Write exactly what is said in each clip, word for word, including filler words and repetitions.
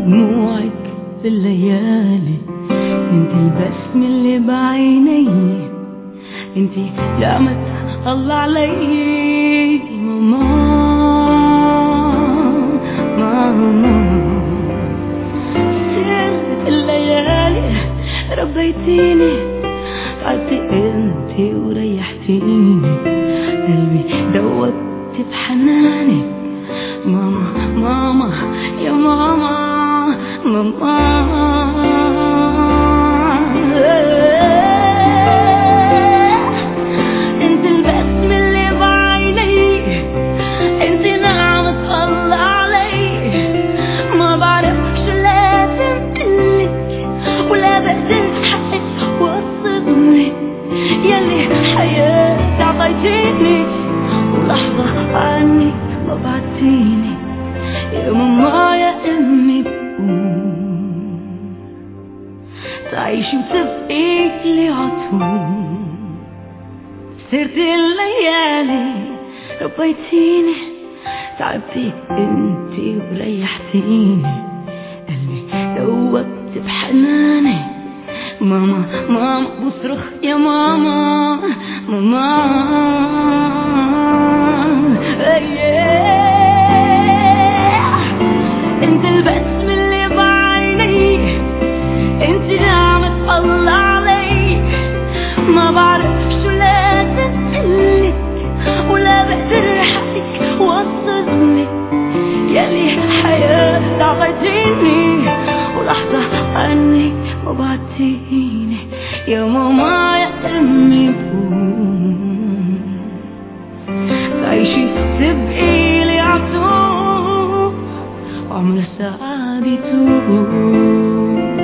دموعك في الليالي، انت البسم اللي بعيني، انت نعمة الله علي ماما ماما. سهرت الليالي ربيتيني، تعبتي انتي وريحتيني، قلبي دوبت بحنانك ماما ماما يا ماما ماما. انت البسم اللي بعيني، انت نعمة الله علي، ما بعرف شو لازم قلك ولا بقدر حقك وصدني، يلي حياتي عطيتيني ولحظة عنك ما بعدتيني يا ماما يا امي. بقوم تعيشي وتبقي لي عطول، سهرت الليالي ربيتيني، تعبتي انتي وريحتيني، قلبي دوبت بحناني ماما ماما. بصرخ يا ماما ماما. انت البسم اللي بعيني، انت نعمة الله علي، ما بعرف شو لازم قلك ولا بقدر حقك وصلني، يلي حياتي عطيتيني ولحظة عنك ما بعدتيني يا ماما يا امي. بقوم تعيشي تبقي لي عطول وعمر سعادي طول.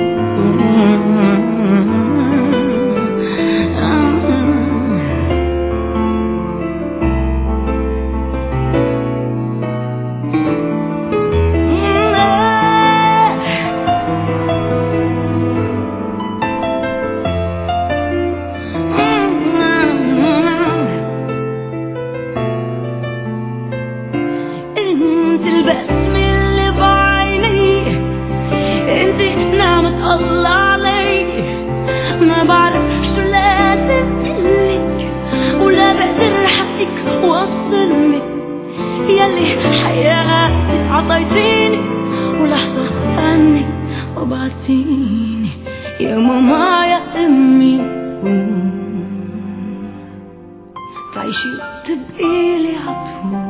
الله علي، ما بعرف شو لازم قلك ولا بقدر حقك وصلني، يلي حياتي عطيتيني ولحظة عنك ما بعدتيني يا ماما يا امي. تعيشي وتبقي لي عطول